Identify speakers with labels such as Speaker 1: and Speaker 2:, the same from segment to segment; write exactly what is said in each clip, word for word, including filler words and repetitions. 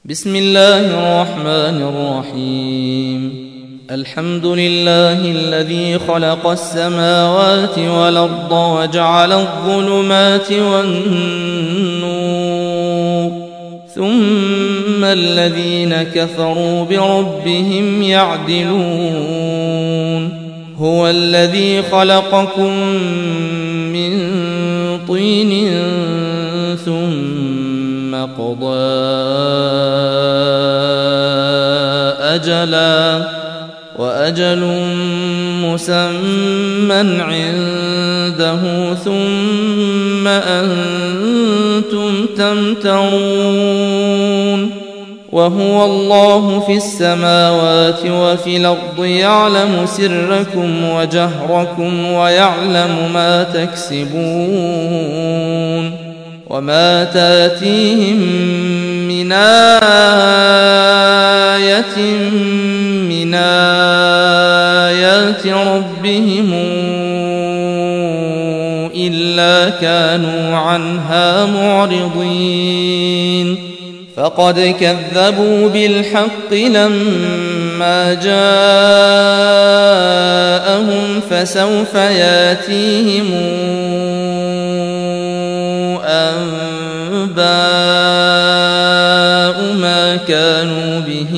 Speaker 1: بسم الله الرحمن الرحيم الحمد لله الذي خلق السماوات والأرض وجعل الظلمات والنور ثم الذين كفروا بربهم يعدلون هو الذي خلقكم من طين ثم قضى أجلا وأجل مسمى عنده ثم أنتم تمترون وهو الله في السماوات وفي الأرض يعلم سركم وجهركم ويعلم ما تكسبون وما تاتيهم من آية من آيات ربهم إلا كانوا عنها معرضين فقد كذبوا بالحق لما جاءهم فسوف ياتيهم أنباء ما كانوا به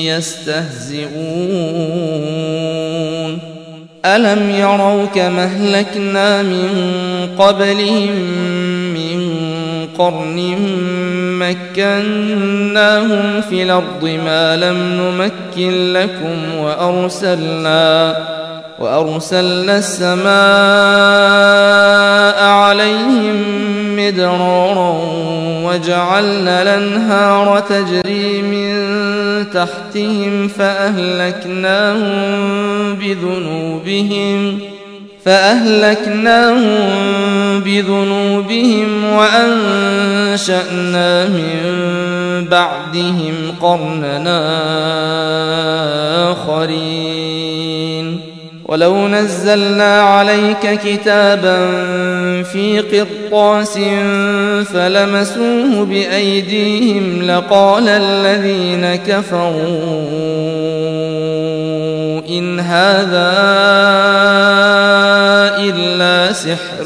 Speaker 1: يستهزئون ألم يروا كما أهلكنا من قبلهم من قرن مكناهم في الأرض ما لم نمكن لكم وأرسلنا وأرسلنا السماء عليهم مدرارا وجعلنا الأنهار تجري من تحتهم فأهلكناهم بذنوبهم فأهلكناهم بذنوبهم وأنشأنا من بعدهم قرننا آخرين ولو نزلنا عليك كتابا في قرطاس فلمسوه بأيديهم لقال الذين كفروا إن هذا إلا سحر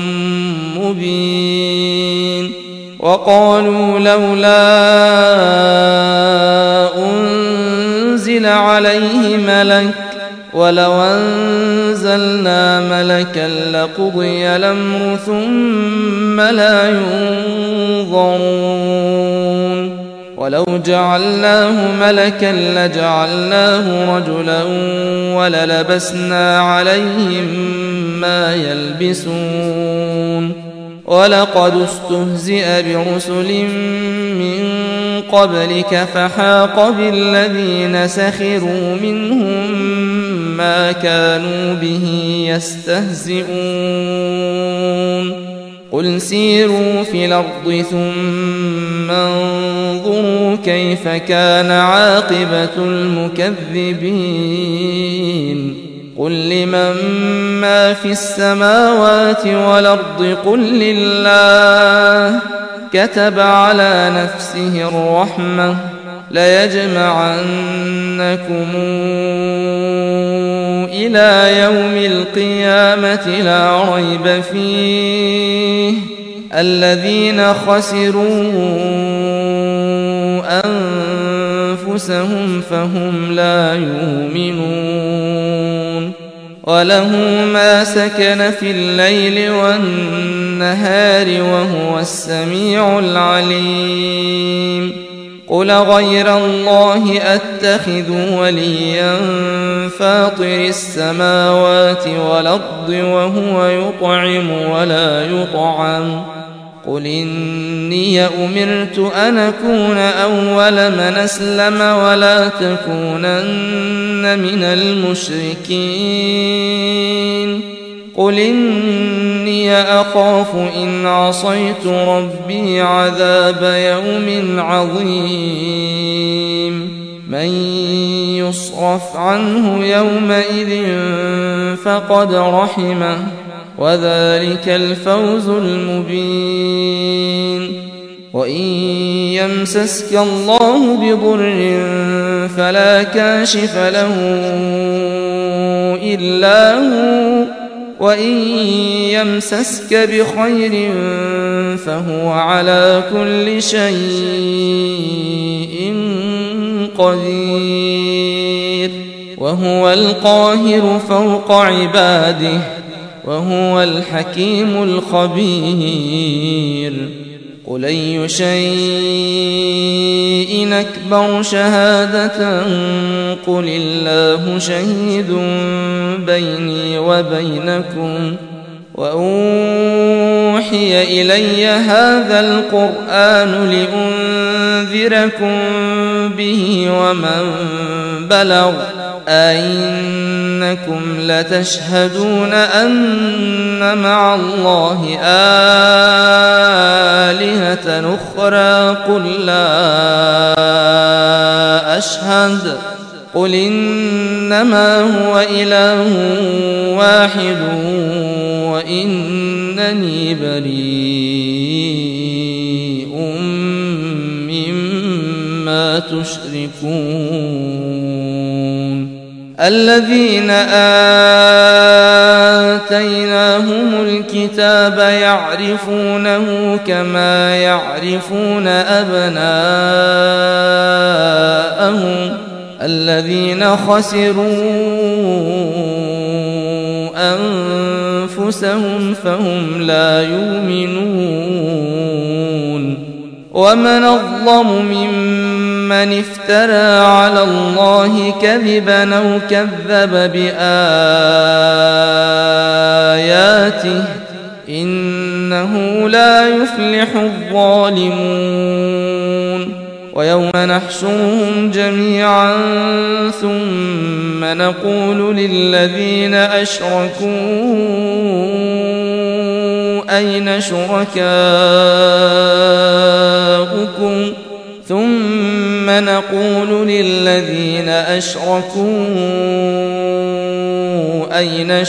Speaker 1: مبين وقالوا لولا أنزل عليه ملك ولو أنزلنا ملكا لقضي الأمر ثم لا ينظرون ولو جعلناه ملكا لجعلناه رجلا وللبسنا عليهم ما يلبسون ولقد استهزئ برسل من قبلك فحاق بالذين سخروا منهم ما كانوا به يستهزئون قل سيروا في الأرض ثم انظروا كيف كان عاقبة المكذبين قل لمن ما في السماوات والأرض قل لله كتب على نفسه الرحمة ليجمعنكم إلى يوم القيامة لا ريب فيه الذين خسروا أنفسهم فهم لا يؤمنون وله ما سكن في الليل والنهار وهو السميع العليم قل غير الله أتخذ وليا فاطر السماوات والأرض وهو يطعم ولا يطعم قل إني أمرت أن أكون أول من أسلم ولا تكونن من المشركين قل إني أخاف إن عصيت ربي عذاب يوم عظيم من يصرف عنه يومئذ فقد رحمه وذلك الفوز المبين وإن يمسسك الله بضر فلا كاشف له إلا هو، وإن يمسسك بخير فهو على كل شيء قدير، وهو القاهر فوق عباده، وهو الحكيم الخبير. قل أي شيء أكبر شهادة قل الله شهيد بيني وبينكم وأوحي إلي هذا القرآن لأنذركم به ومن بلغ أئنكم لتشهدون أن مع الله آلهة أخرى قل لا أشهد قل إنما هو إله واحد وإنني بريء مما تشركون. الذين آتيناهم الكتاب يعرفونه كما يعرفون أبناءهم الذين خسروا أنفسهم فهم لا يؤمنون. ومن أظلم ممن افترى على الله كذبا أو كذب بآياته إنه لا يفلح الظالمون. ويوم نحشرهم جميعا ثم نقول للذين أشركوا أين شركاؤكم ثم نقول للذين أشركوا أين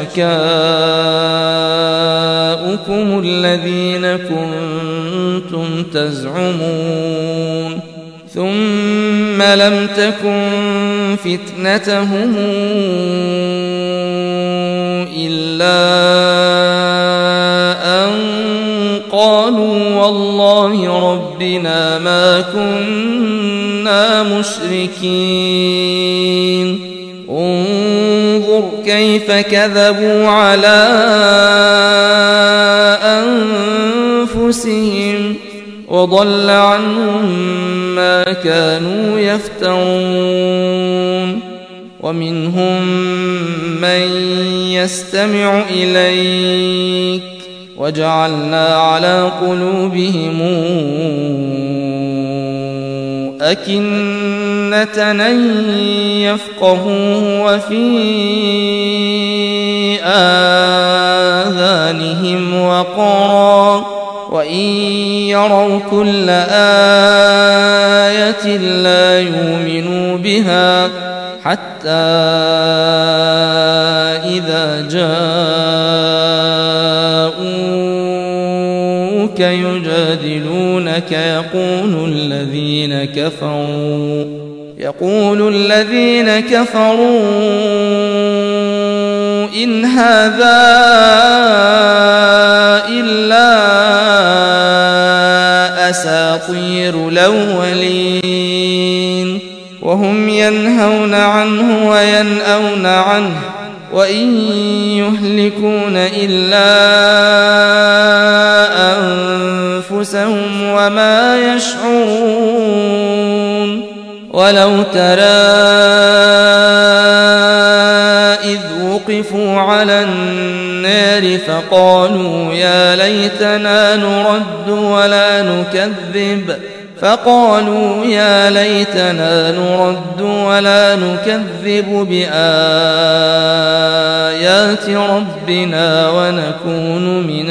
Speaker 1: شركاؤكم الذين كنتم تزعمون ثم لم تكن فتنتهم إلا أن قالوا والله ربنا ما كنا مشركين. انظر كيف كذبوا على أنفسهم وضل عنهم ما كانوا يفترون. ومنهم من يستمع إليك وجعلنا على قلوبهم أكنة أن يفقهوه وفي آذانهم وقرا وإن يروا كل آية لا يؤمنوا بها حتى إذا جاءوك يجادلونك يقول الذين كفروا يقول الذين كفروا إن هذا إلا أساطير الأولين وهم ينهون عنه وينأون عنه وإن يهلكون إلا أنفسهم وما يشعرون. ولو ترى إذ وقفوا على النار فقالوا يا ليتنا نرد ولا نكذب فقالوا يا ليتنا نرد ولا نكذب بآيات ربنا ونكون من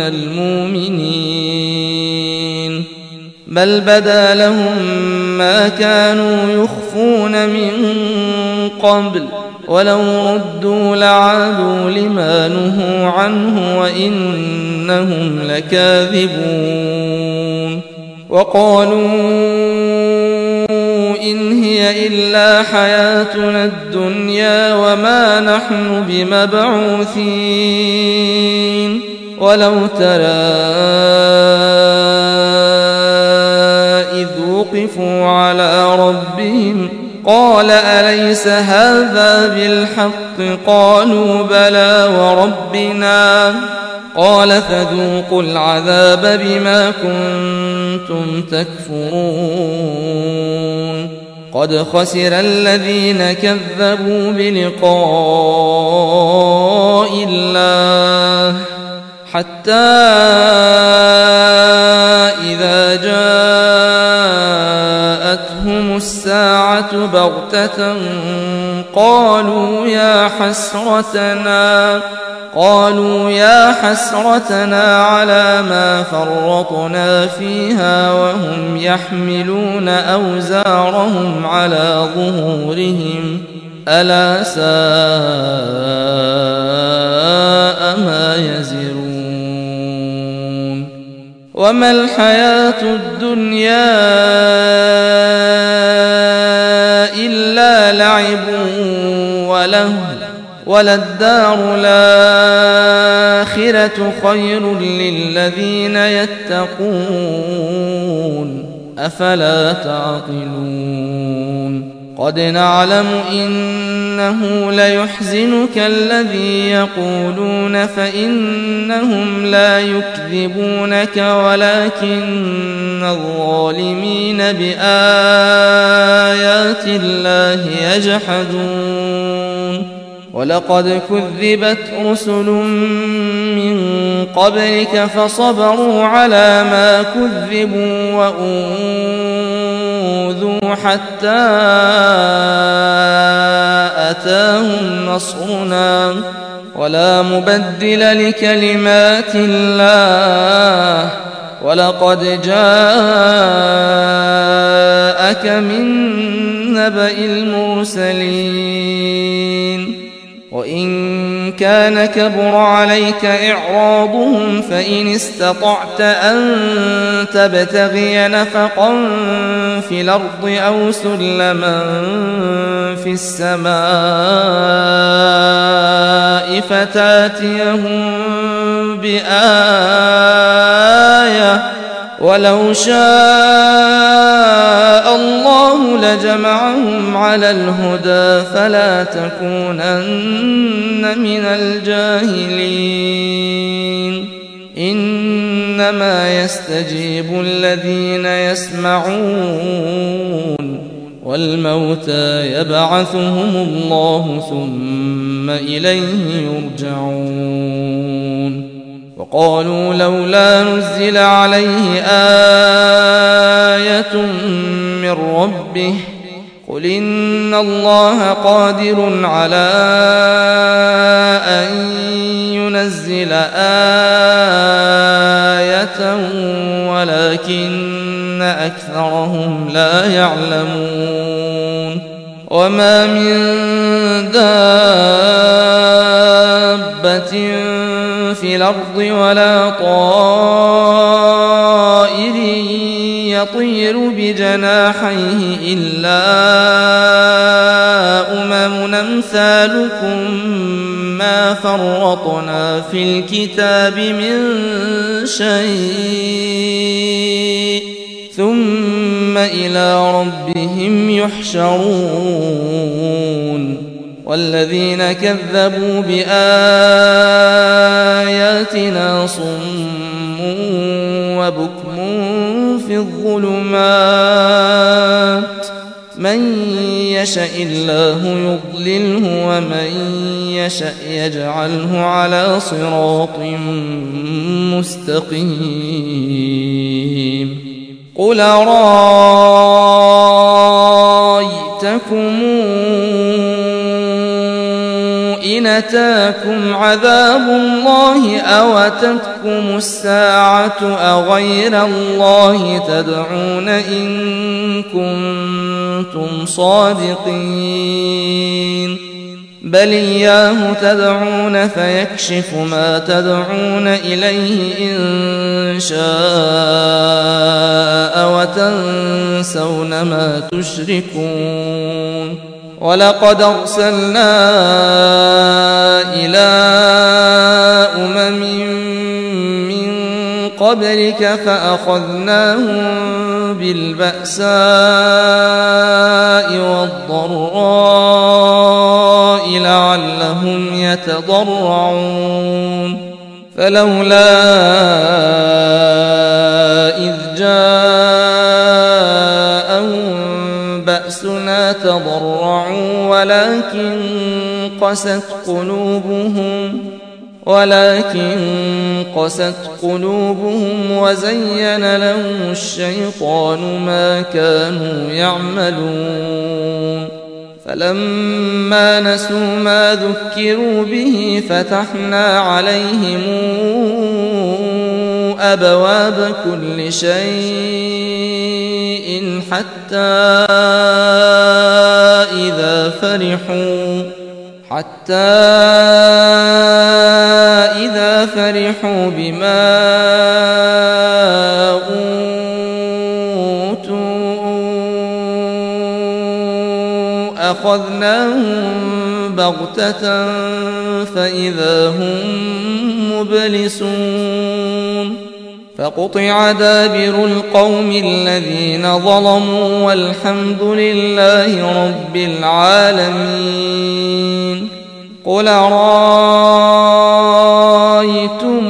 Speaker 1: المؤمنين بل بدا لهم ما كانوا يخفون من قبل ولو ردوا لعادوا لما نهوا عنه وإنهم لكاذبون. وقالوا إن هي إلا حياتنا الدنيا وما نحن بمبعوثين ولو ترى إذ وقفوا على ربهم قال أليس هذا بالحق قالوا بلى وربنا قال فذوقوا العذاب بما كنتم تكفرون قد خسر الذين كذبوا بلقاء الله حتى إذا جاءتهم الساعة بغتة قالوا يا حسرتنا قالوا يا حسرتنا على ما فرطنا فيها وهم يحملون أوزارهم على ظهورهم ألا ساء ما يزرون وما الحياة الدنيا إلا لعب ولهو وللدار الآخرة خير للذين يتقون أفلا تعقلون قد نعلم إنه ليحزنك الذي يقولون فإنهم لا يكذبونك ولكن الظالمين بآيات الله يجحدون ولقد كذبت رسل من قبلك فصبروا على ما كذبوا وأوذوا حتى أتاهم نصرنا ولا مبدل لكلمات الله ولقد جاءك من نبأ المرسلين وإن كان كبر عليك إعراضهم فإن استطعت أن تبتغي نفقا في الأرض أو سلما في السماء فتاتيهم بآية ولو شاء الله لجمعهم على الهدى فلا تكونن من الجاهلين إنما يستجيب الذين يسمعون والموتى يبعثهم الله ثم إليه يرجعون وقالوا لولا نزل عليه آية من ربه قل إن الله قادر على أن ينزل آية ولكن أكثرهم لا يعلمون وما من دابة في الأرض ولا طائر يطير بجناحيه إلا أمم أمثالكم ما فرطنا في الكتاب من شيء ثم إلى ربهم يحشرون والذين كذبوا بآياتنا صم وبكم في الظلمات من يشاء الله يضلله ومن يشاء يجعله على صراط مستقيم قل أرأيتكم إن أتاكم عذاب الله أو أتتكم الساعة أغير الله تدعون إن كنتم صادقين بل إياه تدعون فيكشف ما تدعون إليه إن شاء وتنسون ما تشركون ولقد أرسلنا إلى أمم من قبلك فأخذناهم بالبأساء والضراء لعلهم يتضرعون فلولا إذ جاءهم بأسنا تضرعوا ولكن قست قلوبهم ولكن قست قلوبهم وزين لهم الشيطان ما كانوا يعملون فلما نسوا ما ذكروا به فتحنا عليهم أبواب كل شيء حتى إذا فرحوا حتى إذا فرحوا بما أوتوا أخذناهم بغتة فإذا هم مبلسون فقطع دابر القوم الذين ظلموا والحمد لله رب العالمين قل رأيتم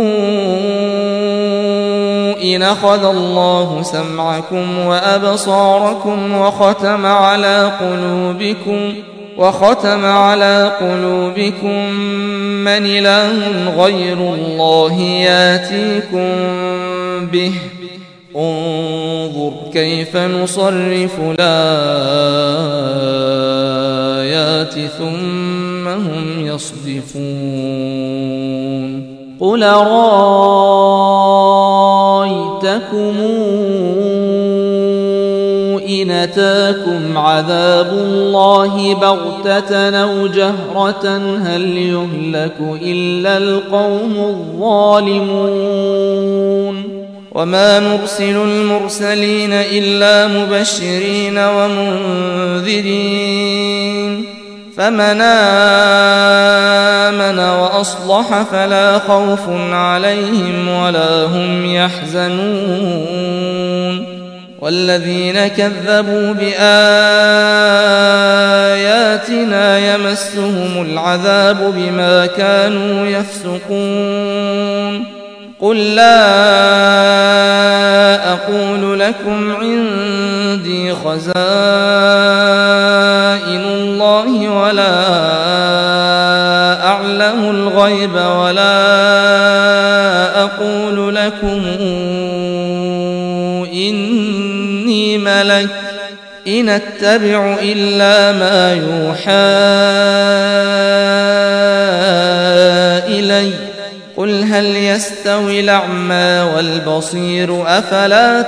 Speaker 1: إن أخذ الله سمعكم وأبصاركم وختم على قلوبكم وختم على قلوبكم من إله غير الله ياتيكم به انظر كيف نصرف الآيات ثم هم يصدفون قل رأيتكم إن أتاكم عذاب الله بغتة أو جهرة هل يهلك إلا القوم الظالمون وما نرسل المرسلين إلا مبشرين ومنذرين فمن آمن وأصلح فلا خوف عليهم ولا هم يحزنون والذين كذبوا بآياتنا يمسهم العذاب بما كانوا يفسقون قل لا أقول لكم عندي خزائن الله ولا أعلم الغيب ولا أقول لكم إني ملك إن أتبع إلا ما يوحى إلي قل هل يستوي الأعمى والبصير أفلا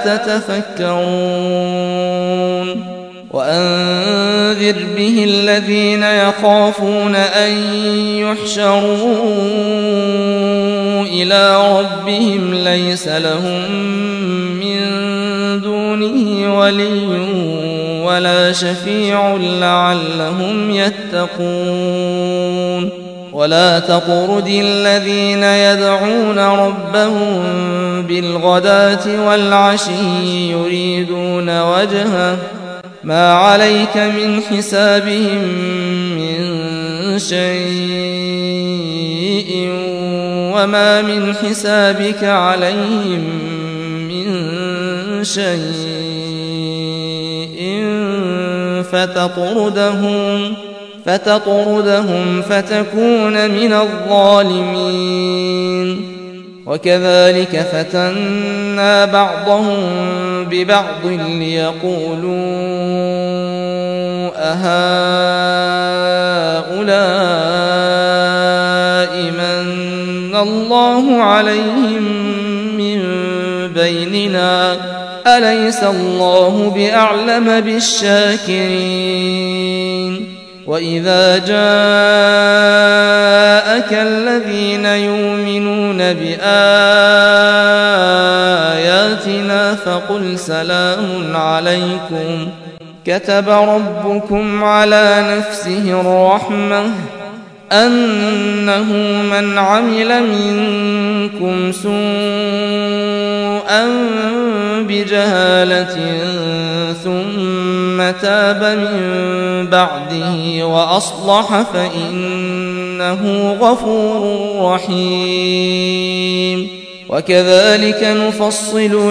Speaker 1: تتفكرون وأنذر به الذين يخافون أن يحشروا إلى ربهم ليس لهم من دونه ولي ولا شفيع لعلهم يتقون ولا تطرد الذين يدعون ربهم بالغداة والعشي يريدون وجهه ما عليك من حسابهم من شيء وما من حسابك عليهم من شيء فتطردهم فتطردهم فتكون من الظالمين وكذلك فتنا بعضهم ببعض ليقولوا أهؤلاء من الله عليهم من بيننا أليس الله بأعلم بالشاكرين وإذا جاءك الذين يؤمنون بآياتنا فقل سلام عليكم كتب ربكم على نفسه الرحمة أنه من عمل منكم سوءا بجهالة ثم تاب من بعده وأصلح فإنه غفور رحيم وكذلك نفصل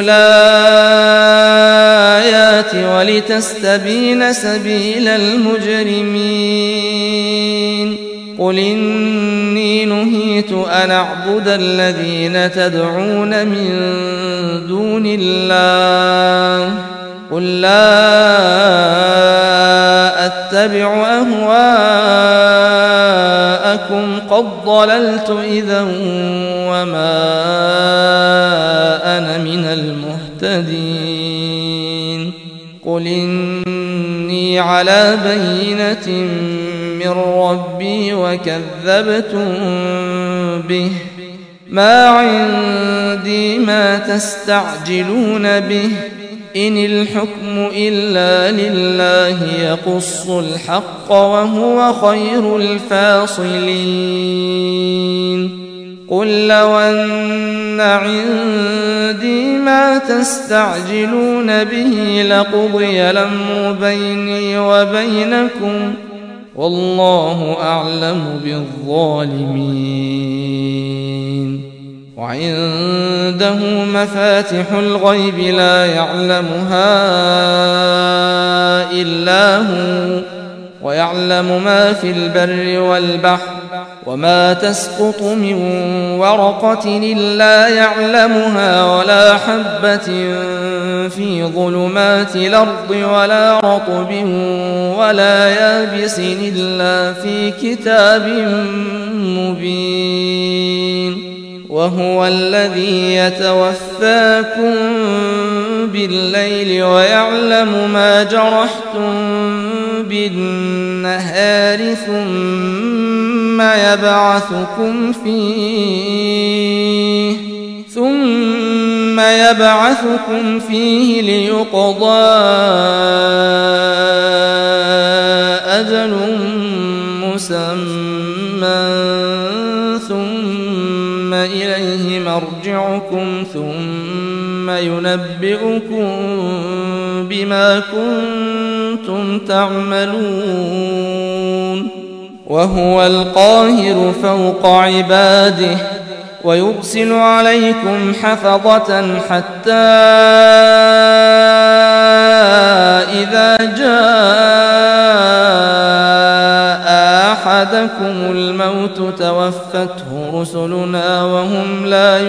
Speaker 1: الآيات ولتستبين سبيل المجرمين قل إني نهيت أن أعبد الذين تدعون من دون الله قل لا أتبع أهواءكم قد ضللت إذا وما أنا من المهتدين قل إني على بينة من ربي وكذبتم به ما عندي ما تستعجلون به إن الحكم إلا لله يقص الحق وهو خير الفاصلين قل لو أن عندي ما تستعجلون به لقضي الأمر بيني وبينكم والله أعلم بالظالمين وعنده مفاتح الغيب لا يعلمها إلا هو ويعلم ما في البر والبحر وما تسقط من ورقة إلا يعلمها ولا حبة في ظلمات الأرض ولا رطب ولا يابس إلا في كتاب مبين وهو الذي يتوفاكم بالليل ويعلم ما جرحتم بالنهار ثم يبعثكم فيه ثم يبعثكم فيه ليقضى أجل مسمى ثم إليه مرجعكم ثم ينبئكم بما كنتم تعملون وهو القاهر فوق عباده ويرسل عليكم حفظة حتى إذا جاء أحدكم الموت توفته رسلنا وهم لا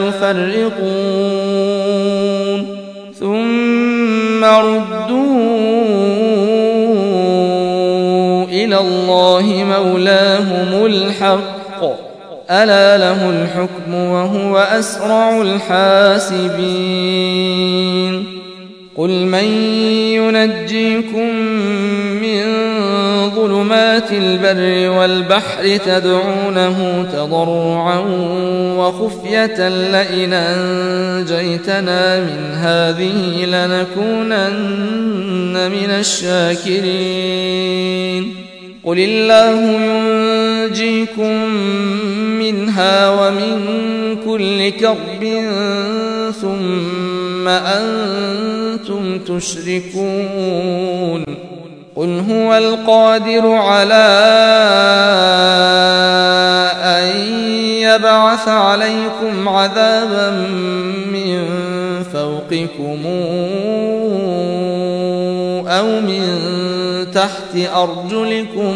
Speaker 1: يفرقون ثم ردوا إلى الله مولاهم الحق ألا له الحكم وهو أسرع الحاسبين قل من ينجيكم من ظلمات البر والبحر تدعونه تضرعا وخفية لئن أنجيتنا من هذه لنكونن من الشاكرين قل الله ينجيكم منها ومن كل كرب ثم أنتم تشركون قل هو القادر على أن يبعث عليكم عذابا من فوقكم أو من تحت أرجلكم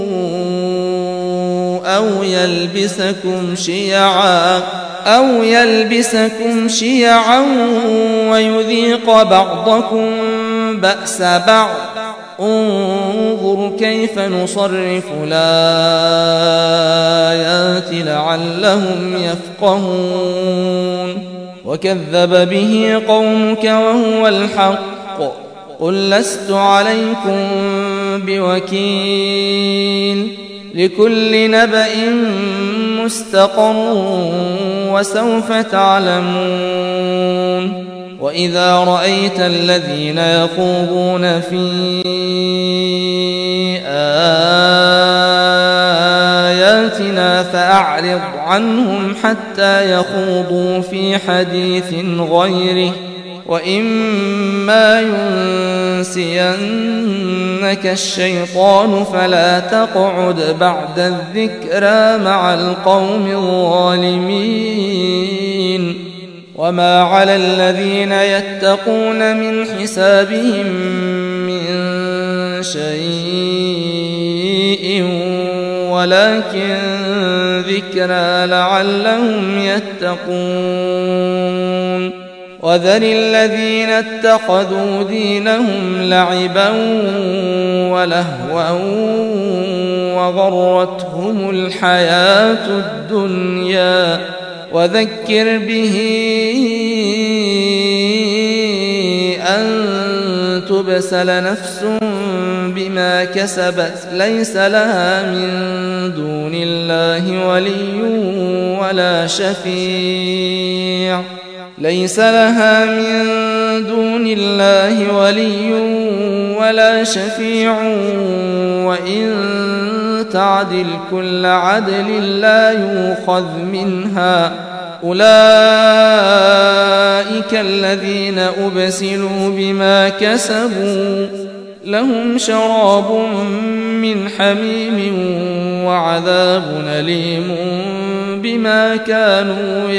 Speaker 1: أو يلبسكم شيعا أو يلبسكم شيعا ويذيق بعضكم بأس بعض انظر كيف نصرف الآيات لعلهم يفقهون وكذب به قومك وهو الحق قل لست عليكم بوكيل لكل نبأ مستقر وسوف تعلمون وإذا رأيت الذين يخوضون في آياتنا فأعرض عنهم حتى يخوضوا في حديث غيره وإما ينسينك الشيطان فلا تقعد بعد الذكرى مع القوم الظالمين وما على الذين يتقون من حسابهم من شيء ولكن ذكرى لعلهم يتقون وذر الذين اتخذوا دينهم لعبا ولهوا وغرتهم الحياة الدنيا وذكر به أن تبسل نفس بما كسبت ليس لها من دون الله ولي ولا شفيع ليس لها من دون الله ولي ولا شفيع وإن تعدل كل عدل لا يؤخذ منها أولئك الذين أبسلوا بما كسبوا لهم شراب من حميم وعذاب أليم بما كانوا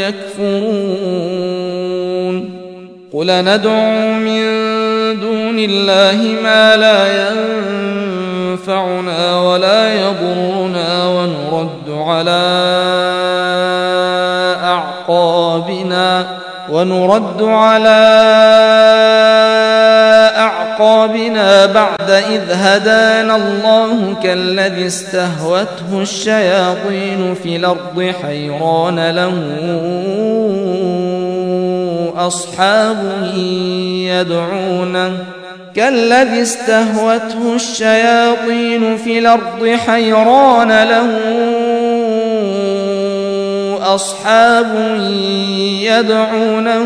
Speaker 1: يكفرون قل ندعو من دون الله ما لا ينفعنا ولا يضرنا ونرد على أعقابنا ونرد على أعقابنا بعد إذ هدانا الله كالذي استهوته الشياطين في الأرض حيران له أصحاب يدعونه كالذي استهوته الشياطين في الأرض حيران له أصحاب يدعونه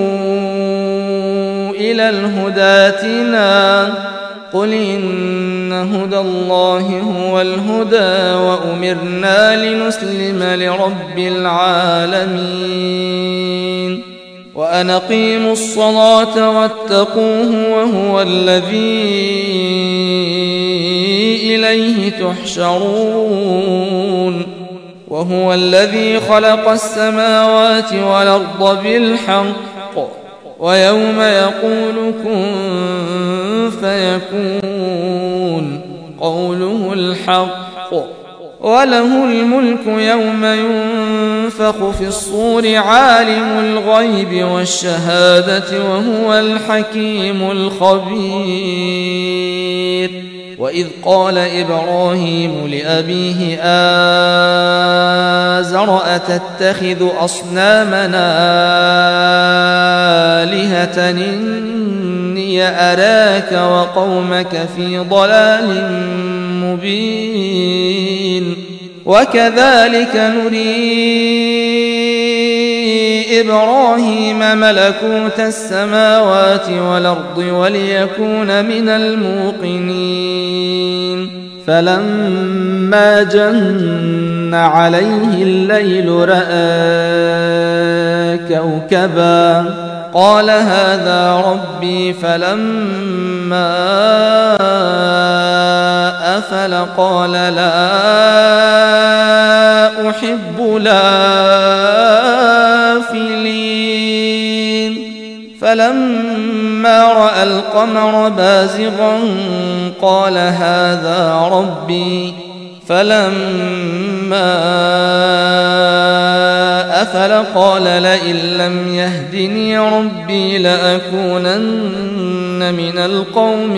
Speaker 1: إلى الهدى ائتنا قل إن هدى الله هو الهدى وأمرنا لنسلم لرب العالمين وأن أقيموا الصلاة واتقوه وهو الذي إليه تحشرون وهو الذي خلق السماوات والأرض بالحق ويوم يقول كن فيكون قوله الحق وله الملك يوم ينفخ في الصور عالم الغيب والشهادة وهو الحكيم الخبير وإذ قال إبراهيم لأبيه آزر أتتخذ أصنامنا آلهة إني أراك وقومك في ضلال مبين وكذلك نري إبراهيم ملكوت السماوات والأرض وليكون من الموقنين فلما جن عليه الليل رأى كوكبا قال هذا ربي فلما أفل قال لا أحب الآفلين فلما رأى القمر بازغا قال هذا ربي فلما أفل قال لئن لم يهدني ربي لأكونن من القوم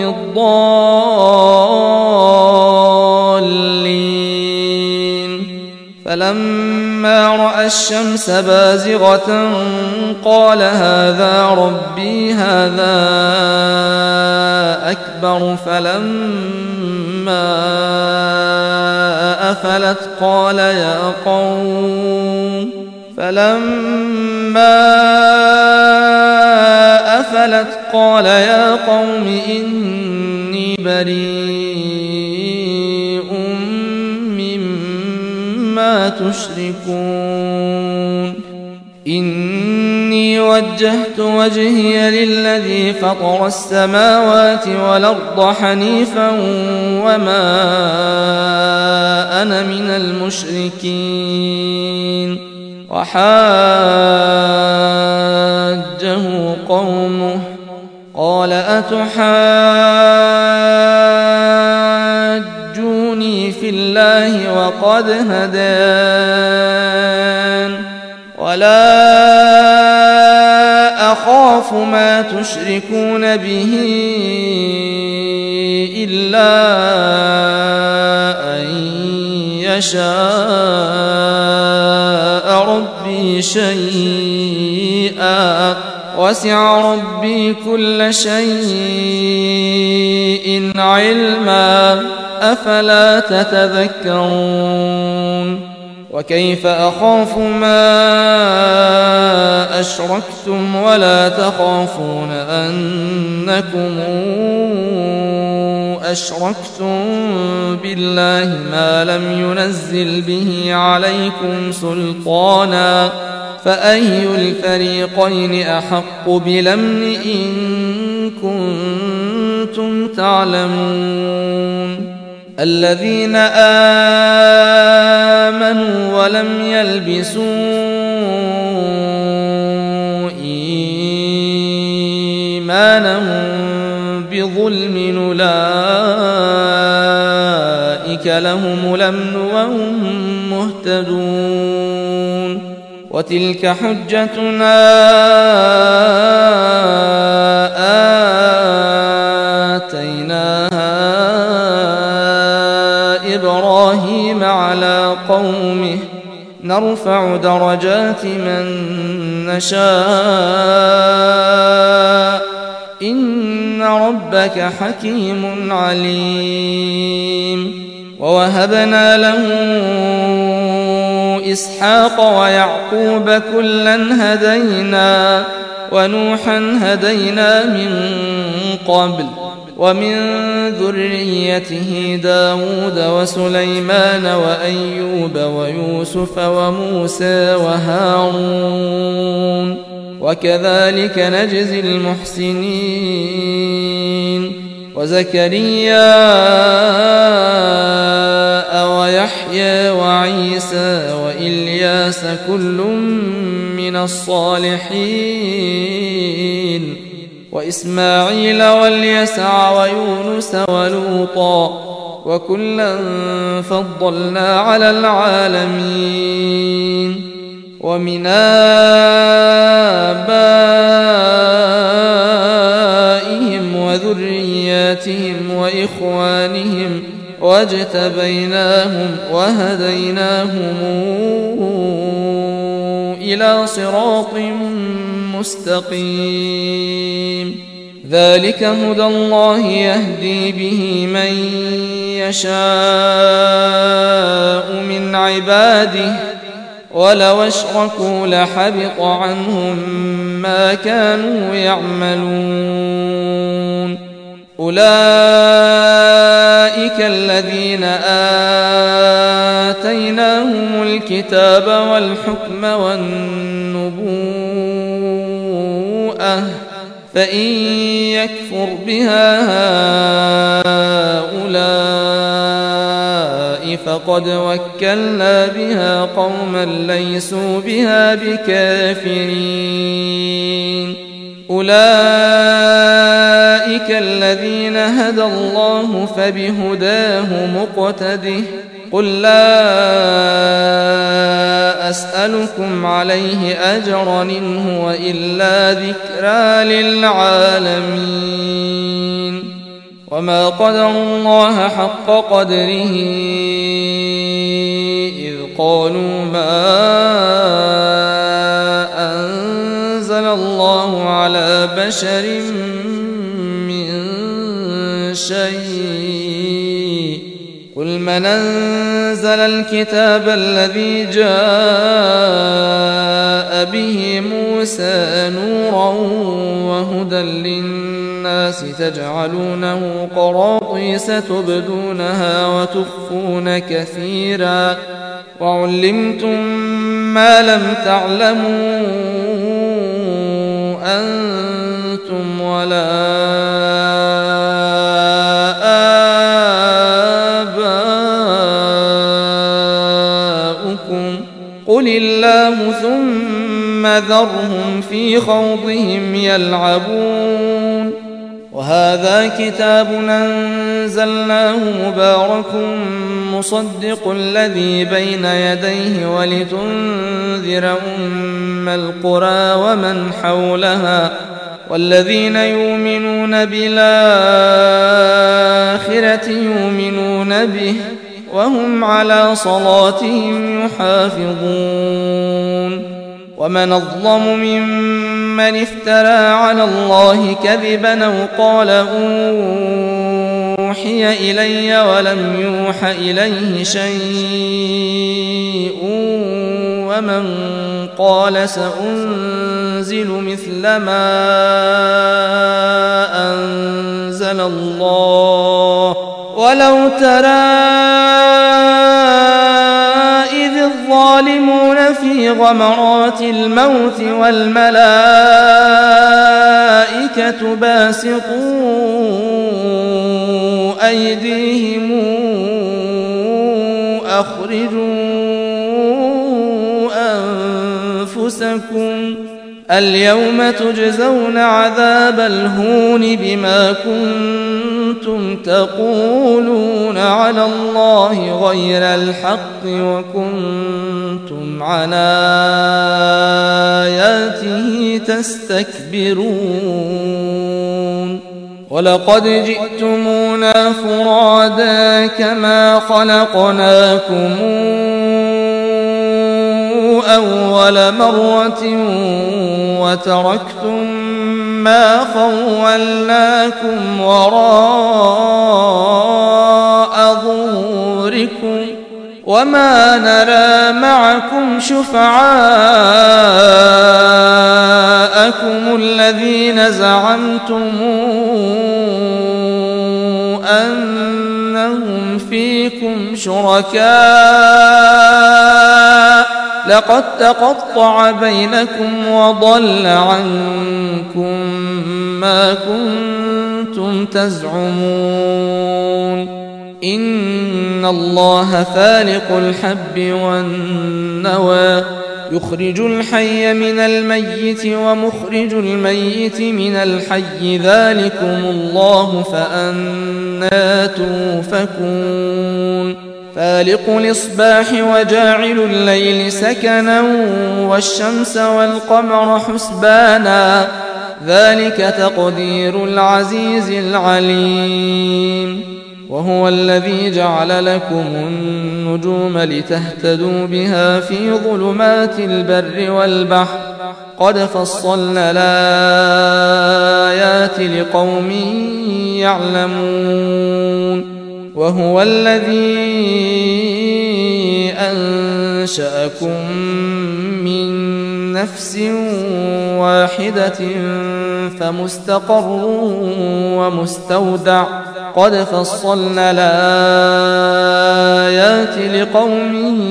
Speaker 1: الضالين فلما فلما رأى الشمس بازغة قال هذا ربي هذا أكبر فلما أفلت قال يا قوم فلما أفلت قال يا قوم إني بريء مما تشركون إني وجهت وجهي للذي فطر السماوات والأرض حنيفا وما أنا من المشركين وحاجه قومه قال أتحاجوني في الله وقد هدان ولا أخاف ما تشركون به إلا أن يشاء ربي شيئا وسع ربي كل شيء علما أفلا تتذكرون وكيف أخاف ما أشركتم ولا تخافون أنكم أشركتم بالله ما لم ينزل به عليكم سلطانا فأي الفريقين أحق بالأمن إن كنتم تعلمون الذين آمنوا ولم يلبسوا إيمانهم بظلم أولئك لهم الأمن وهم مهتدون وتلك حجتنا آتيناها إبراهيم على قومه نرفع درجات من نشاء إن ربك حكيم عليم ووهبنا له إسحاق ويعقوب كلا هدينا ونوحا هدينا من قبل ومن ذريته داود وسليمان وأيوب ويوسف وموسى وهارون وكذلك نجزي المحسنين وزكريا ويحيى وعيسى وإلياس كل من الصالحين وإسماعيل واليسع ويونس ولوطا وكلا فضلنا على العالمين ومن آبائهم وذرياتهم وإخوانهم واجتبيناهم وهديناهم إلى صراط مستقيم ذلك هدى الله يهدي به من يشاء من عباده ولو اشركوا لحبط عنهم ما كانوا يعملون أولئك الذين آتيناهم الكتاب والحكم والنبوءة فإن يكفر بها هؤلاء فقد وكلنا بها قوما ليسوا بها بكافرين أولئك الذين هدى الله فبهداه مقتده قل لا أسألكم عليه أجرا إن هو إلا ذكرى للعالمين وما قدروا الله حق قدره إذ قالوا ما أنزل الله على بشر من شيء قل من أنزل الكتاب الذي جاء به موسى نورا وهدى للناس تجعلونه قراطيس تبدونها وتخفون كثيرا وعلمتم ما لم تعلموا أنتم ولا آباؤكم قل الله ثم ذرهم في خوضهم يلعبون وهذا كتاب أنزلناه مبارك مصدق الذي بين يديه ولتنذر أم القرى ومن حولها والذين يؤمنون بالآخرة يؤمنون به وهم على صلاتهم يحافظون ومن أظلم ممن افترى على الله كذبا أو قال أوحي إلي ولم يوح إليه شيء ومن قال سأنزل مثل ما أنزل الله ولو ترى إذ الظالمون في غمرات الموت والملائكة باسطوا أيديهم أخرجوا أنفسكم اليوم تجزون عذاب الهون بما كنتم تقولون على الله غير الحق وكنتم عن آياته تستكبرون ولقد جئتمونا فرادا كما خلقناكم أول مرة وتركتم ما خولناكم وراء ظهوركم وما نرى معكم شفعاءكم الذين زعمتم أنهم فيكم شركاء لقد تقطع بينكم وضل عنكم ما كنتم تزعمون إن الله فالق الحب والنوى يخرج الحي من الميت ومخرج الميت من الحي ذلكم الله فأنى توفكون فالق الإصباح وجاعل الليل سكنا والشمس والقمر حسبانا ذلك تقدير العزيز العليم وهو الذي جعل لكم النجوم لتهتدوا بها في ظلمات البر والبحر قد فصلنا الآيات لقوم يعلمون وهو الذي أنشأكم من نفس واحدة فمستقر ومستودع قد فصلنا الآيات لقوم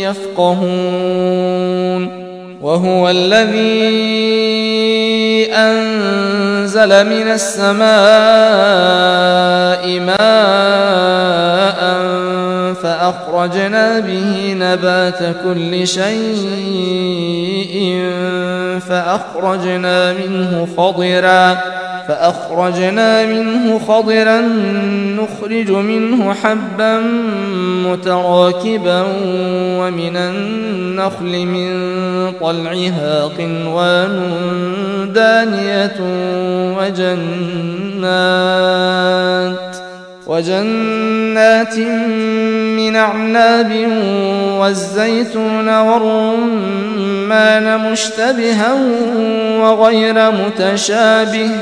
Speaker 1: يفقهون وهو الذي أنزل من السماء ماء فأخرجنا به نبات كل شيء فأخرجنا منه خضرا فأخرجنا منه خضرا نخرج منه حبا متراكبا ومن النخل من طلعها قنوان دانية وجنات وجنات من أعناب والزيتون والرمان مشتبها وغير متشابه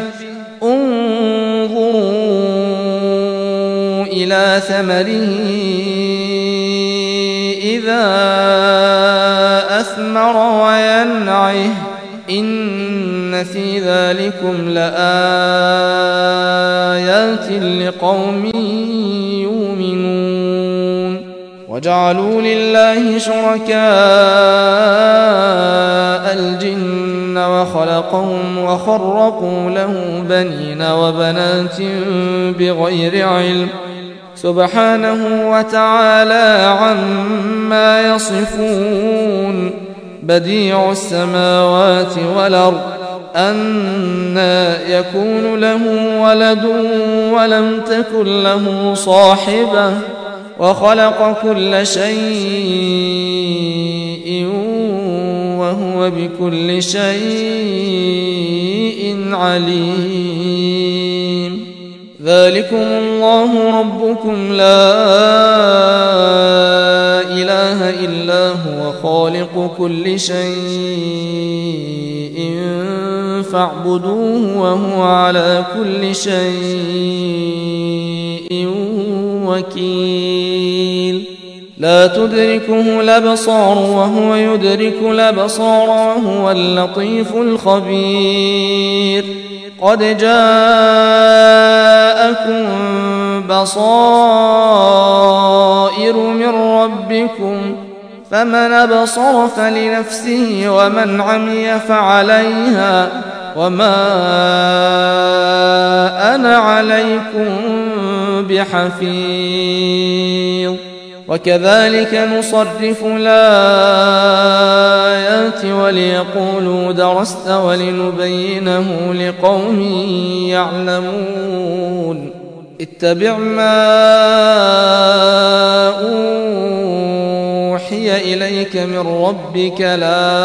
Speaker 1: انظروا إلى ثمره إذا أثمر وينعه إن في ذلكم لآيات لقوم يؤمنون وجعلوا لله شركاء الجن وخلقهم وخرقوا له بنين وبنات بغير علم سبحانه وتعالى عما يصفون بديع السماوات والأرض أنى يكون له ولد ولم تكن له صاحبة وخلق كل شيء وهو بكل شيء عليم ذلكم الله ربكم لا إله إلا هو خالق كل شيء فاعبدوه وهو على كل شيء وكيل لا تدركه الأبصار وهو يدرك الأبصار وهو اللطيف الخبير قد جاءكم بصائر من ربكم فمن أبصر فلنفسه ومن عمي فعليها وما أنا عليكم بحفيظ وكذلك نصرف الآيات وليقولوا درست ولنبينه لقوم يعلمون اتبع ما أوحي إليك من ربك لا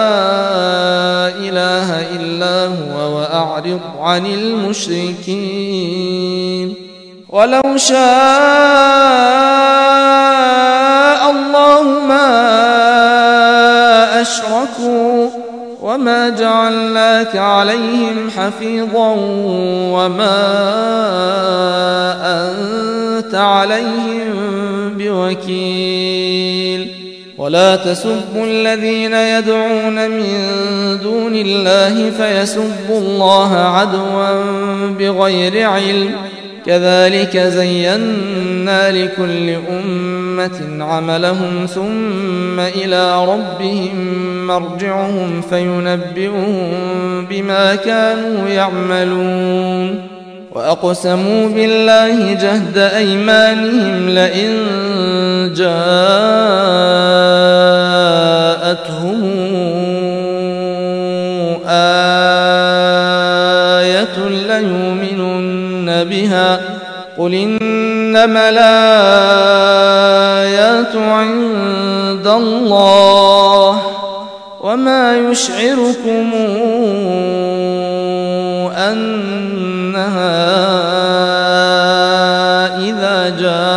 Speaker 1: إله إلا هو وأعرض عن المشركين ولو شاء الله ما أشركوا وما جعلناك عليهم حفيظا وما أنت عليهم بوكيل ولا تسبوا الذين يدعون من دون الله فيسبوا الله عدوا بغير علم كذلك زينا لكل أمة عملهم ثم إلى ربهم مرجعهم فينبئهم بما كانوا يعملون وأقسموا بالله جهد أيمانهم لئن جاءتهم آية ليؤمنن بها قل إنما الآيات عند الله وما يشعركم أنها إذا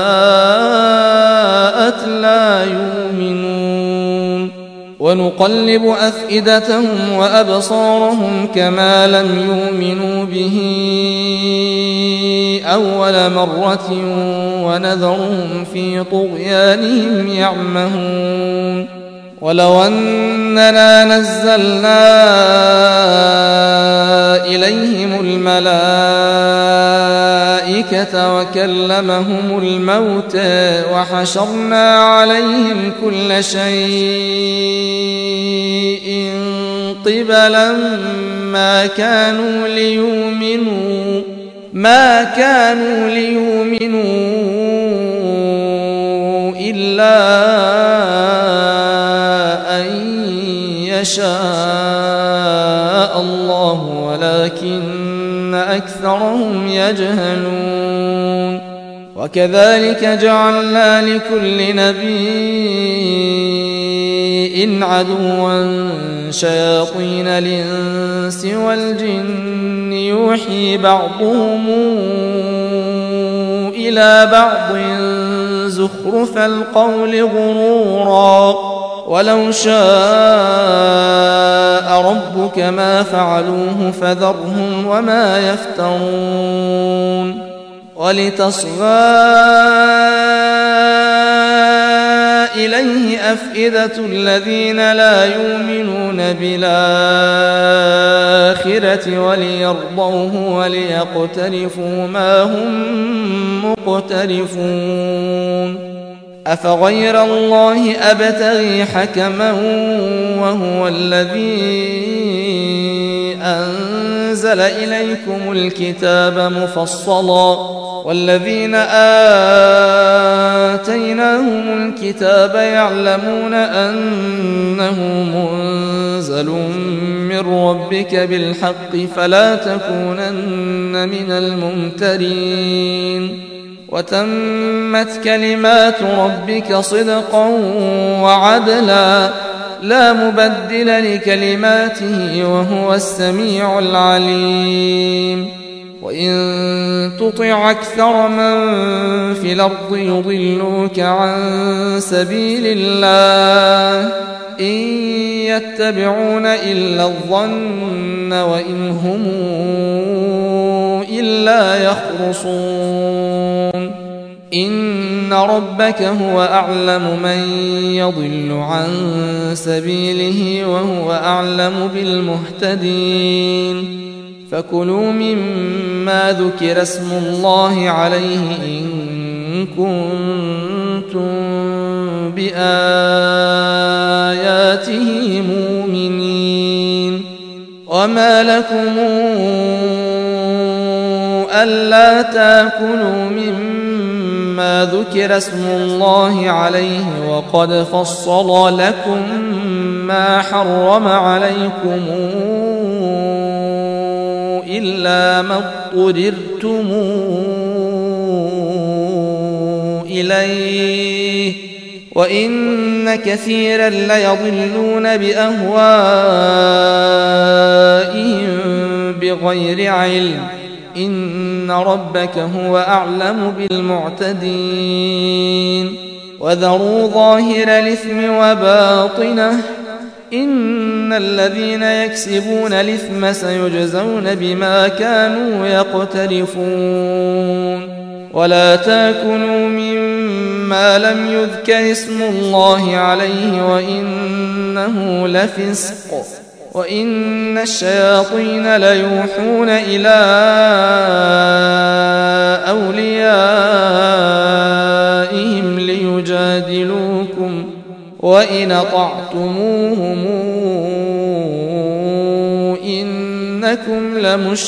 Speaker 1: جاءت لا يؤمنون ونقلب أفئدتهم وأبصارهم كما لم يؤمنوا به أول مرة ونذرهم في طغيانهم يعمهون ولو أننا نزلنا إليهم الملائكة وكلمهم الموتى وحشرنا عليهم كل شيء قبلا ما كانوا ليؤمنوا ما كانوا ليؤمنوا إلا أن يشاء الله ولكن أكثرهم يجهلون وكذلك جعلنا لكل نبي عدوا شياطين الإنس والجن يوحي بعضهم إلى إلى بعض زخرف القول غرورا ولو شاء ربك ما فعلوه فذرهم وما يفترون ولتصغى إليه أفئدة الذين لا يؤمنون بالآخرة وليرضوه وليقترفوا ما هم مقترفون أفغير الله أبتغي حكما وهو الذي أنزل إليكم الكتاب مفصلا والذين آتيناهم الكتاب يعلمون أنه منزل من ربك بالحق فلا تكونن من الممترين وتمت كلمات ربك صدقا وعدلا لا مبدل لكلماته وهو السميع العليم وإن تطع أكثر من في الأرض يضلوك عن سبيل الله إن يتبعون إلا الظن وإن هم إلا يخرصون إن ربك هو أعلم من يضل عن سبيله وهو أعلم بالمهتدين فكلوا مما ذكر اسم الله عليه إن كنتم بآياته مؤمنين وما لكم ألا تأكلوا مما ذكر اسم الله عليه وقد فصل لكم ما حرم عليكم إلا ما اضطررتم إليه وإن كثيرا ليضلون بأهوائهم بغير علم إن ربك هو أعلم بالمعتدين وذروا ظاهر الإثم وباطنه إن الذين يكسبون الإثم سيجزون بما كانوا يقترفون ولا تأكلوا مما لم يذكر اسم الله عليه وإنه لفسق وإن الشياطين ليوحون إلى أوليائهم ليجادلوكم وإن أطعتموهم إنكم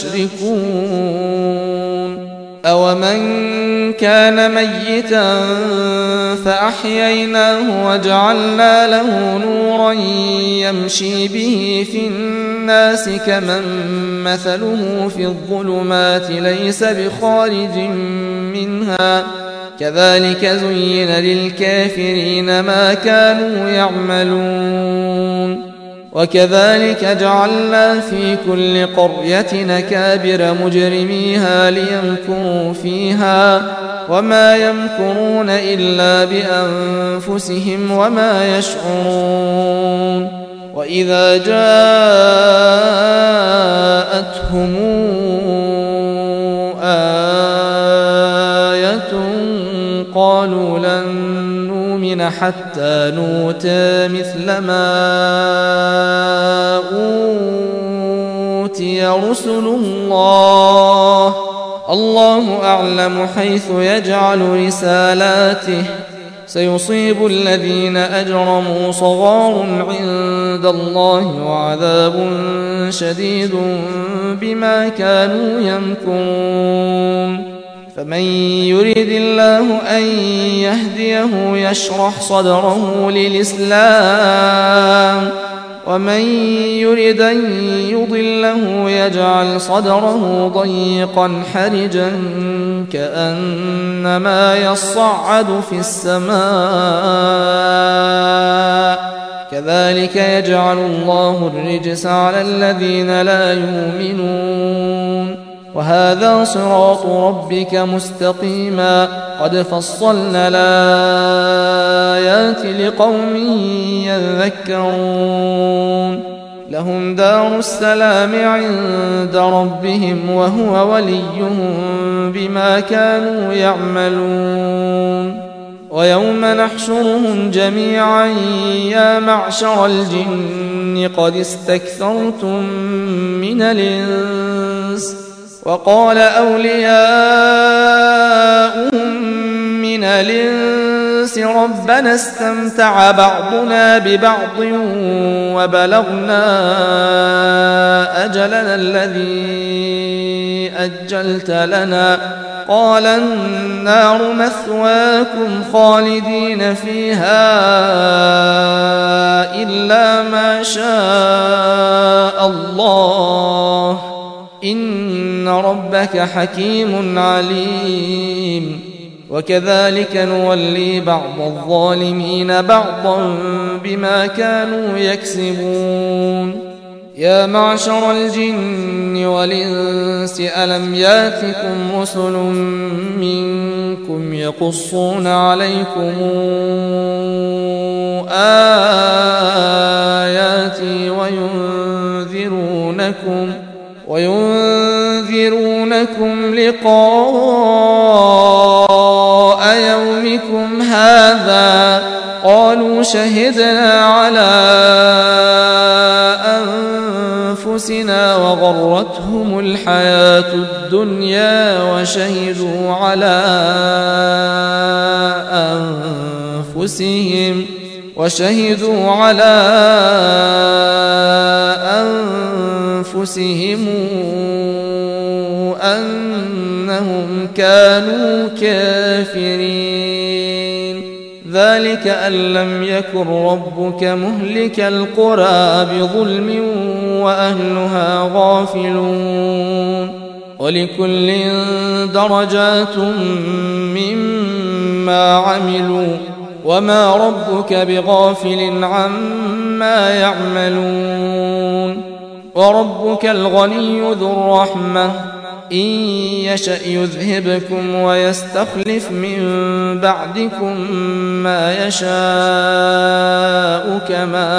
Speaker 1: لمشركون أومن كان ميتا فأحييناه وجعلنا له نورا يمشي به في الناس كمن مثله في الظلمات ليس بخارج منها كذلك زين للكافرين ما كانوا يعملون وكذلك جعلنا في كل قرية أكابر مجرميها ليمكروا فيها وما يمكرون إلا بأنفسهم وما يشعرون وإذا جاءتهم آية قالوا لن نؤمن حتى نؤتى مثل ما أوتي رسل الله الله أعلم حيث يجعل رسالاته سيصيب الذين أجرموا صغار عند الله وعذاب شديد بما كانوا يمكرون فمن يريد الله أن يهديه يشرح صدره للإسلام ومن يريد أن يضله يجعل صدره ضيقا حرجا كأنما يصعد في السماء كذلك يجعل الله الرجس على الذين لا يؤمنون وهذا صراط ربك مستقيما قد فصلنا الآيات لقوم يذكرون لهم دار السلام عند ربهم وهو وليهم بما كانوا يعملون ويوم نحشرهم جميعا يا معشر الجن قد استكثرتم من الإنس وقال أولياؤهم من الإنس ربنا استمتع بعضنا ببعض وبلغنا أجلنا الذي أجلت لنا قال النار مثواكم خالدين فيها إلا ما شاء الله إن ربك حكيم عليم وكذلك نولي بعض الظالمين بعضا بما كانوا يكسبون يا معشر الجن والإنس ألم ياتكم رسل منكم يقصون عليكم آياتي وينذرونكم وينذرونكم لقاء يومكم هذا قالوا شهدنا على أنفسنا وغرتهم الحياة الدنيا وشهدوا على أنفسهم وشهدوا على أنفسهم أنهم كانوا كافرين ذلك أن لم يكن ربك مهلك القرى بظلم وأهلها غافلون ولكل درجات مما عملوا وما ربك بغافل عما يعملون وربك الغني ذو الرحمة إن يشأ يذهبكم ويستخلف من بعدكم ما يشاء كما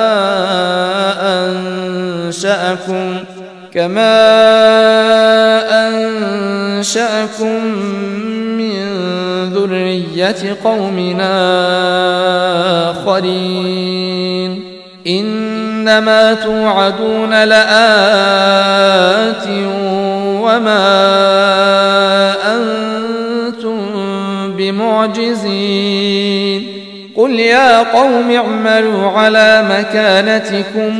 Speaker 1: أنشأكم كما أنشأكم من ذرية قومنا آخرين إنما توعدون لآت وما أنتم بمعجزين قل يا قوم اعملوا على مكانتكم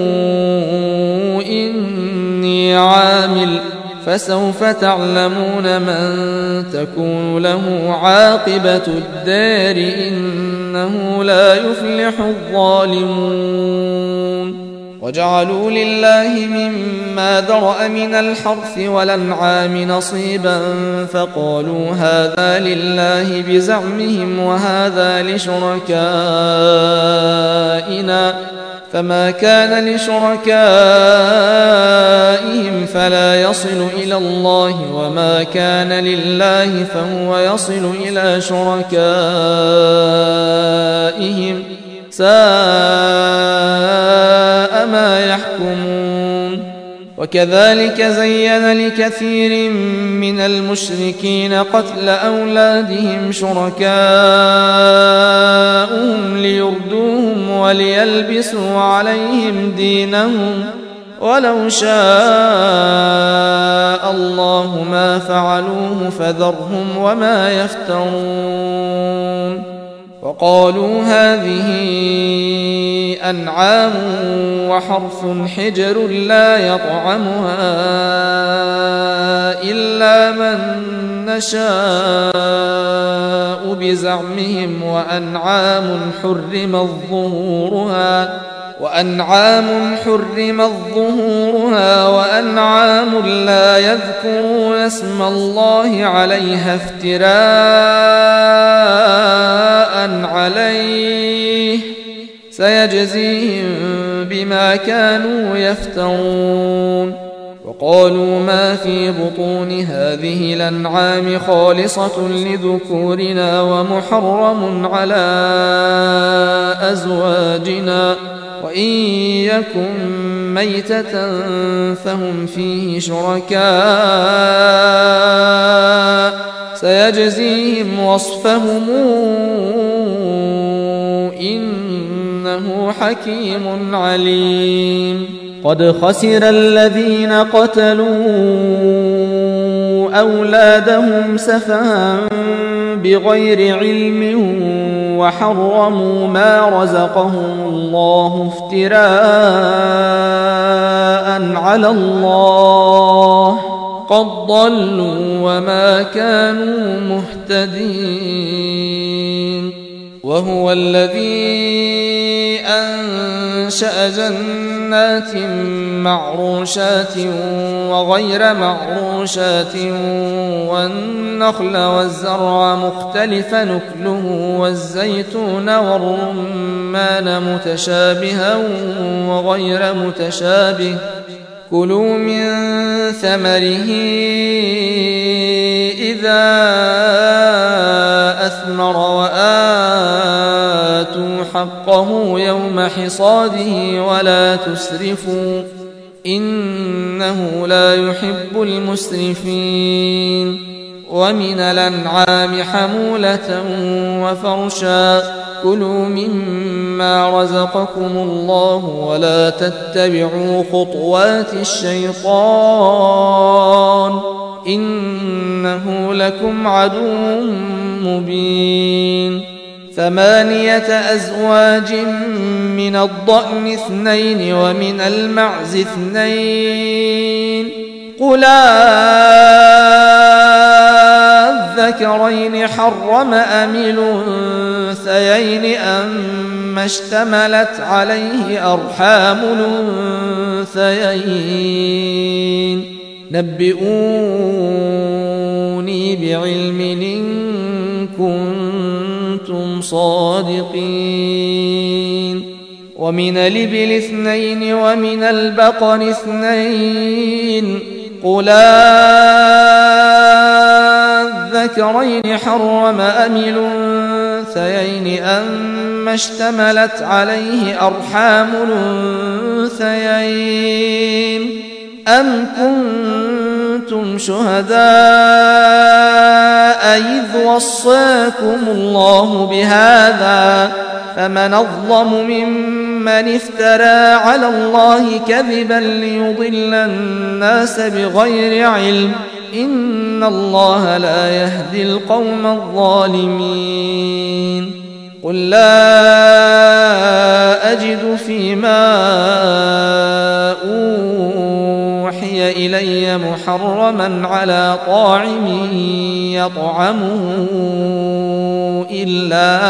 Speaker 1: إني عامل فسوف تعلمون من تكون له عاقبة الدار إنه لا يفلح الظالمون وجعلوا لله مما ذرأ من الحرث والأنعام نصيبا فقالوا هذا لله بزعمهم وهذا لشركائنا فما كان لشركائهم فلا يصل إلى الله وما كان لله فهو يصل إلى شركائهم ساء ما يحكمون وكذلك زين لكثير من المشركين قتل أولادهم شركاؤهم ليردوهم وليلبسوا عليهم دينهم ولو شاء الله ما فعلوه فذرهم وما يفترون وقالوا هذه أنعام وحرث حجر لا يطعمها إلا من نشاء بزعمهم وأنعام حرمت ظهورها وأنعام حرمت ظهورها وأنعام لا يذكرون اسم الله عليها افتراء عليه سيجزيهم بما كانوا يفترون وقالوا ما في بطون هذه الأنعام خالصة لذكورنا ومحرم على أزواجنا وإن يكن ميتة فهم فيه شركاء سيجزيهم وصفهم إنه حكيم عليم. قد خسر الذين قتلوا أولادهم سفها بغير علم وحرموا ما رزقهم الله افتراء على الله قد ضلوا وما كانوا مهتدين. وهو الذي أنشأ جنات معروشات وغير معروشات والنخل والزرع مختلف نكله والزيتون والرمان متشابها وغير متشابه كلوا من ثمره إذا أثمر وآتوا حقه يوم حصاده ولا تسرفوا إنه لا يحب المسرفين. ومن الأنعام حمولة وفرشا كلوا مما رزقكم الله ولا تتبعوا خطوات الشيطان إنه لكم عدو مبين. ثمانية أزواج من الضأن اثنين ومن المعز اثنين قل الذكرين حرم أم الأنثيين أما اشتملت عليه أرحام الأنثيين نبئوني بعلم إن كنتم صادقين. ومن الإبل اثنين ومن البقر اثنين قل الذكرين حرم أم الأنثيين أما اشتملت عليه أرحام الأنثيين أم كنتم شهداء إذ وصاكم الله بهذا فمن أظلم ممن افترى على الله كذبا ليضل الناس بغير علم إن الله لا يهدي القوم الظالمين. قل لا أجد فيما أوحي إلي محرما على طاعم يطعمه إلا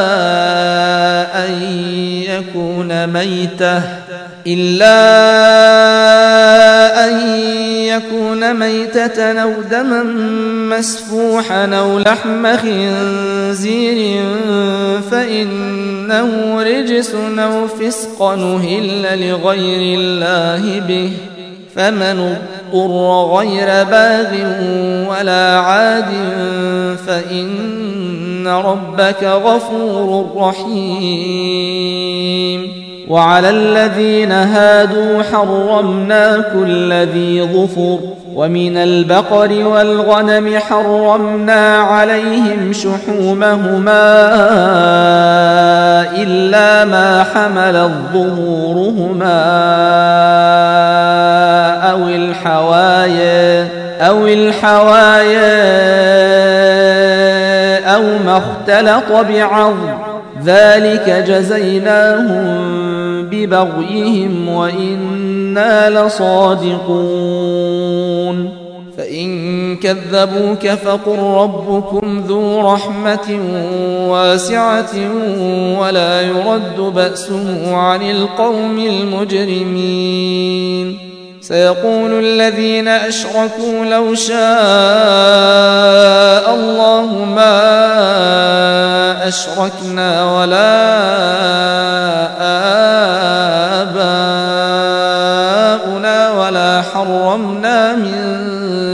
Speaker 1: أن يكون ميتة إلا أن يكون ميتة أو دما مسفوحا أو لحم خنزير فإنه رجس أو فسق أهل لغير الله به فمن اضطر غير باغ ولا عاد فإن ربك غفور رحيم. وعلى الذين هادوا حرمنا كل ذي ظفر ومن البقر والغنم حرمنا عليهم شحومهما إلا ما حملت ظهورهما أو الحوايا أو الحوايا أو ما اختلط بعظم ذلك جزيناهم ببغيهم وإنا لصادقون. فإن كذبوك فقل ربكم ذو رحمة واسعة ولا يرد بأسه عن القوم المجرمين. سيقول الذين أشركوا لو شاء الله ما أشركنا ولا آباؤنا ولا حرمنا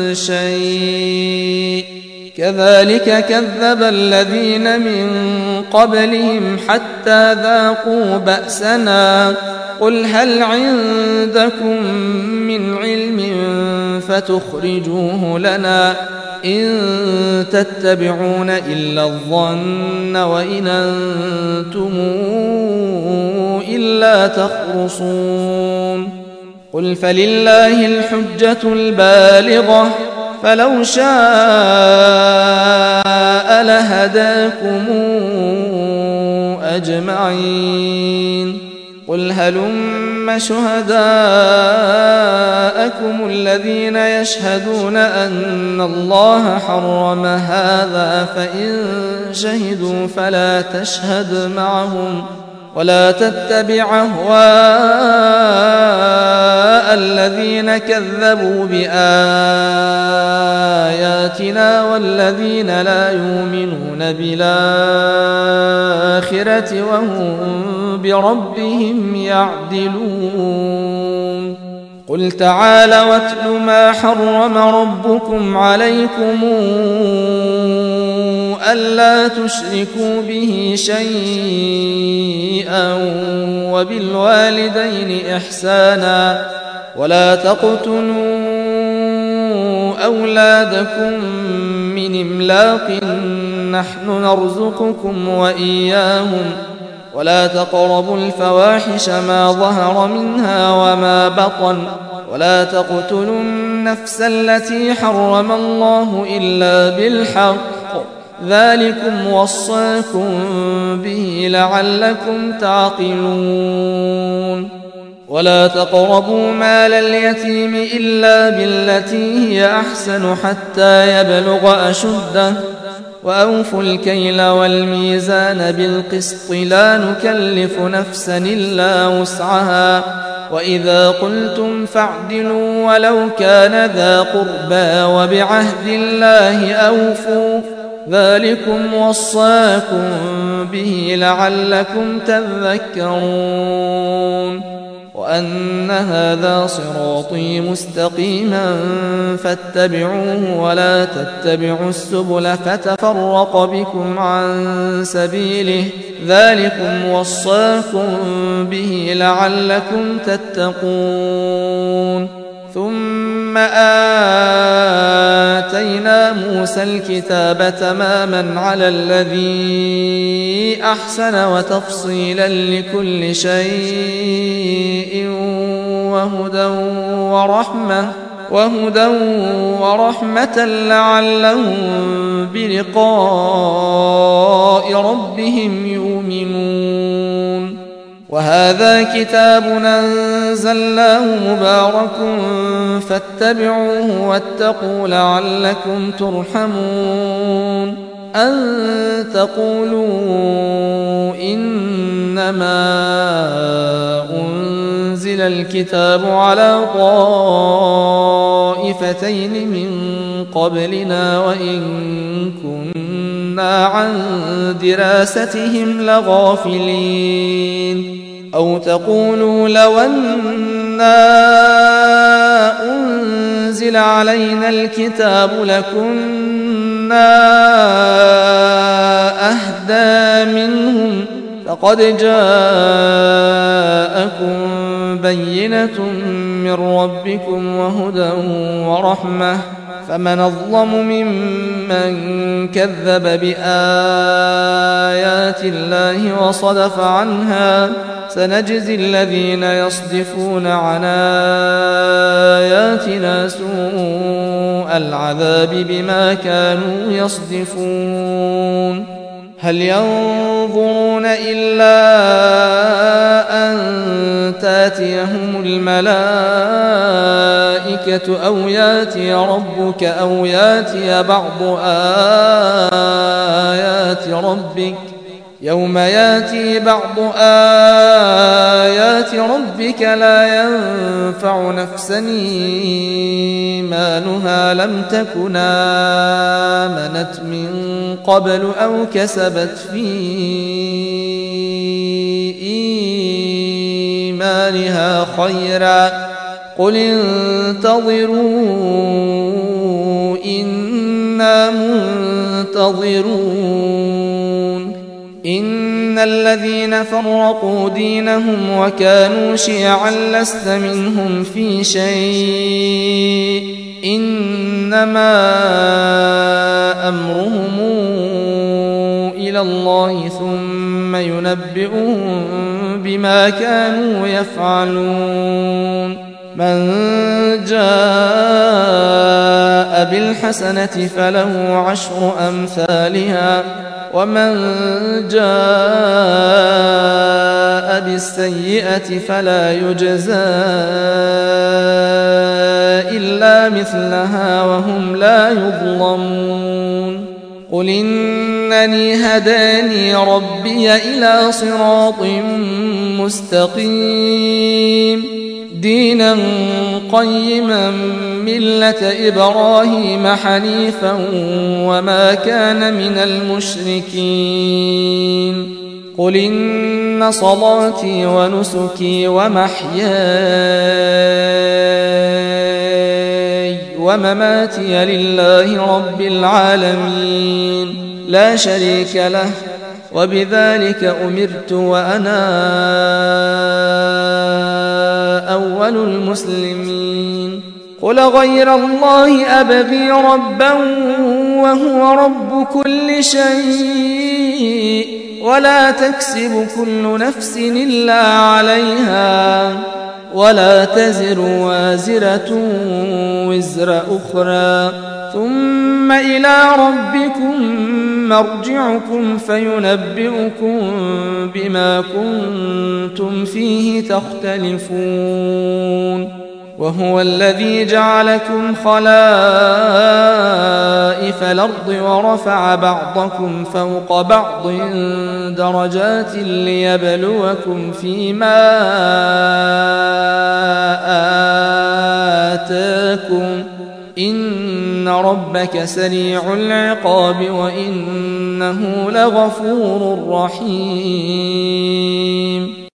Speaker 1: شيء كذلك كذب الذين من قبلهم حتى ذاقوا بأسنا قل هل عندكم من علم فتخرجوه لنا إن تتبعون إلا الظن وإن أنتم إلا تخرصون قل فلله الحجة البالغة فلو شاء لهداكم أجمعين قل هلم شهداءكم الذين يشهدون أن الله حرم هذا فإن شهدوا فلا تشهد معهم ولا تتبع أهواء الذين كذبوا بآياتنا والذين لا يؤمنون بالآخرة وهم بربهم يعدلون قل تعالوا واتل ما حرم ربكم عليكم ألا تشركوا به شيئا وبالوالدين إحسانا ولا تقتلوا أولادكم من إملاق نحن نرزقكم وإياهم ولا تقربوا الفواحش ما ظهر منها وما بطن ولا تقتلوا النفس التي حرم الله إلا بالحق ذلكم وصاكم به لعلكم تعقلون ولا تقربوا مال اليتيم إلا بالتي هي أحسن حتى يبلغ أشده وأوفوا الكيل والميزان بالقسط لا نكلف نفسا إلا وسعها وإذا قلتم فاعدلوا ولو كان ذا قربى وبعهد الله أوفوا ذلكم وصاكم به لعلكم تذكرون وأن هذا صراطي مستقيما فاتبعوه ولا تتبعوا السبل فتفرق بكم عن سبيله ذلكم وصاكم به لعلكم تتقون ثم آتينا موسى الكتاب تماما على الذي أحسن وتفصيلا لكل شيء وهدى ورحمة وهدى ورحمة لعلهم بلقاء ربهم يؤمنون وهذا كتاب أنزلناه مبارك فاتبعوه واتقوا لعلكم ترحمون أن تقولوا إنما أنزل الكتاب على طائفتين من قبلنا وإن كنا عن دراستهم لغافلين أو تقولوا لو أنا أنزل علينا الكتاب لكنا أهدى منهم فقد جاءكم بينة من ربكم وهدى ورحمة فمن أظلم ممن كذب بآيات الله وصدف عنها سنجزي الذين يصدفون عن آياتنا سوء العذاب بما كانوا يصدفون هل ينظرون إلا أن تاتيهم الملائكة أو ياتي ربك أو ياتي بعض آيات ربك يوم ياتي بعض آيات ربك لا ينفع نفسا إيمانها لم تكن آمنت من قبل أو كسبت في إيمانها خيرا قل انتظروا إنا منتظرون إن الذين فرقوا دينهم وكانوا شيعا لست منهم في شيء إنما أمرهم إلى الله ثم ينبئهم بما كانوا يفعلون من جاء بالحسنة فله عشر أمثالها ومن جاء بالسيئة فلا يجزى إلا مثلها وهم لا يظلمون قل إنني هداني ربي إلى صراط مستقيم دينا قيما ملة إبراهيم حنيفا وما كان من المشركين قل إن صلاتي ونسكي ومحياي ومماتي لله رب العالمين لا شريك له وبذلك أمرت وأنا أول المسلمين قل غير الله أبغي ربا وهو رب كل شيء ولا تكسب كل نفس إلا عليها ولا تزر وازرة وزر أخرى ثم إلى ربكم مرجعكم فينبئكم بما كنتم فيه تختلفون وهو الذي جعلكم خلائف الأرض ورفع بعضكم فوق بعض درجات ليبلوكم فيما آتاكم إن ربك سريع العقاب وإنه لغفور رحيم